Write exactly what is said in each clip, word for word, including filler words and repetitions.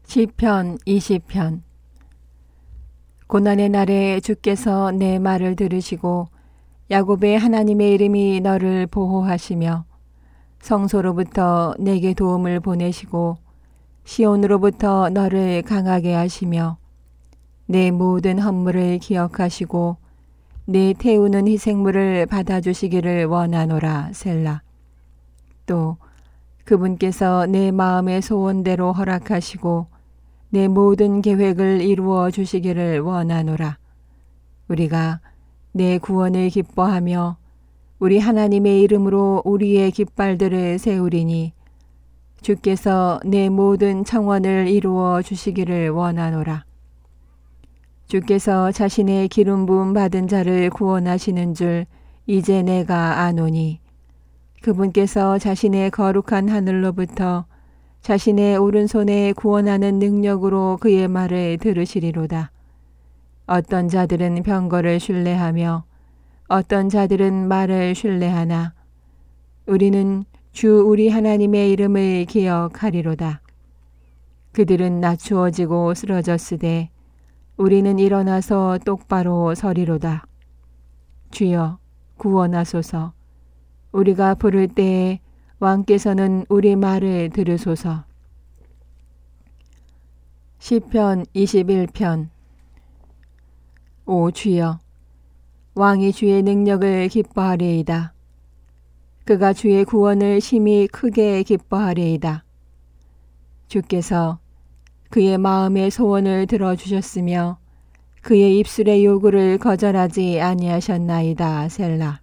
시편 이십 편. 고난의 날에 주께서 내 말을 들으시고 야곱의 하나님의 이름이 너를 보호하시며 성소로부터 내게 도움을 보내시고 시온으로부터 너를 강하게 하시며 내 모든 헌물을 기억하시고 내 태우는 희생물을 받아주시기를 원하노라. 셀라. 또 그분께서 내 마음의 소원대로 허락하시고 내 모든 계획을 이루어 주시기를 원하노라. 우리가 내 구원을 기뻐하며 우리 하나님의 이름으로 우리의 깃발들을 세우리니 주께서 내 모든 청원을 이루어 주시기를 원하노라. 주께서 자신의 기름 부음 받은 자를 구원하시는 줄 이제 내가 아노니 그분께서 자신의 거룩한 하늘로부터 자신의 오른손에 구원하는 능력으로 그의 말을 들으시리로다. 어떤 자들은 병거를 신뢰하며 어떤 자들은 말을 신뢰하나 우리는 주 우리 하나님의 이름을 기억하리로다. 그들은 낮추어지고 쓰러졌으되 우리는 일어나서 똑바로 서리로다. 주여 구원하소서. 우리가 부를 때에 왕께서는 우리 말을 들으소서. 시편 이십일 편. 오 주여, 왕이 주의 능력을 기뻐하리이다. 그가 주의 구원을 심히 크게 기뻐하리이다. 주께서 그의 마음의 소원을 들어주셨으며 그의 입술의 요구를 거절하지 아니하셨나이다. 셀라.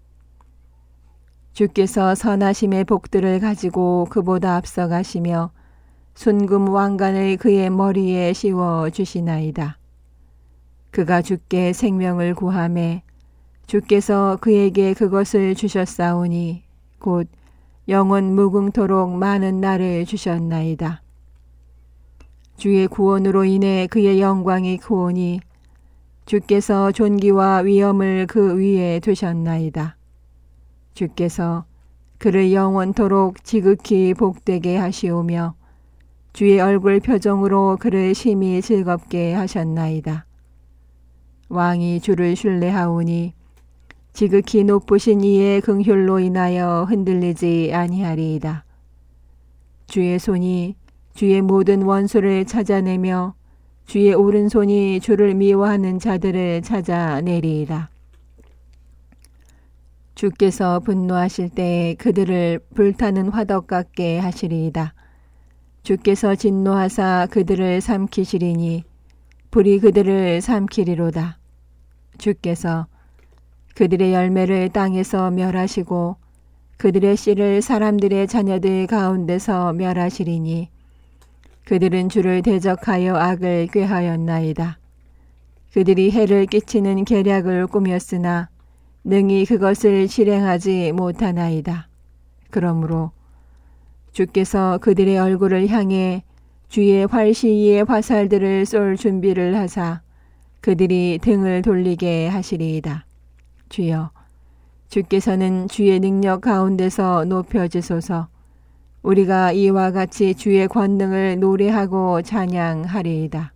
주께서 선하심의 복들을 가지고 그보다 앞서가시며 순금 왕관을 그의 머리에 씌워 주시나이다. 그가 주께 생명을 구하매 주께서 그에게 그것을 주셨사오니 곧 영원 무궁토록 많은 날을 주셨나이다. 주의 구원으로 인해 그의 영광이 크오니 주께서 존귀와 위엄을 그 위에 두셨나이다. 주께서 그를 영원토록 지극히 복되게 하시오며 주의 얼굴 표정으로 그를 심히 즐겁게 하셨나이다. 왕이 주를 신뢰하오니 지극히 높으신 이의 긍휼로 인하여 흔들리지 아니하리이다. 주의 손이 주의 모든 원수를 찾아내며 주의 오른손이 주를 미워하는 자들을 찾아내리이다. 주께서 분노하실 때에 그들을 불타는 화덕 같게 하시리이다. 주께서 진노하사 그들을 삼키시리니 불이 그들을 삼키리로다. 주께서 그들의 열매를 땅에서 멸하시고 그들의 씨를 사람들의 자녀들 가운데서 멸하시리니 그들은 주를 대적하여 악을 꾀하였나이다. 그들이 해를 끼치는 계략을 꾸몄으나 능히 그것을 실행하지 못하나이다. 그러므로 주께서 그들의 얼굴을 향해 주의 활시위의 화살들을 쏠 준비를 하사 그들이 등을 돌리게 하시리이다. 주여, 주께서는 주의 능력 가운데서 높여지소서. 우리가 이와 같이 주의 권능을 노래하고 찬양하리이다.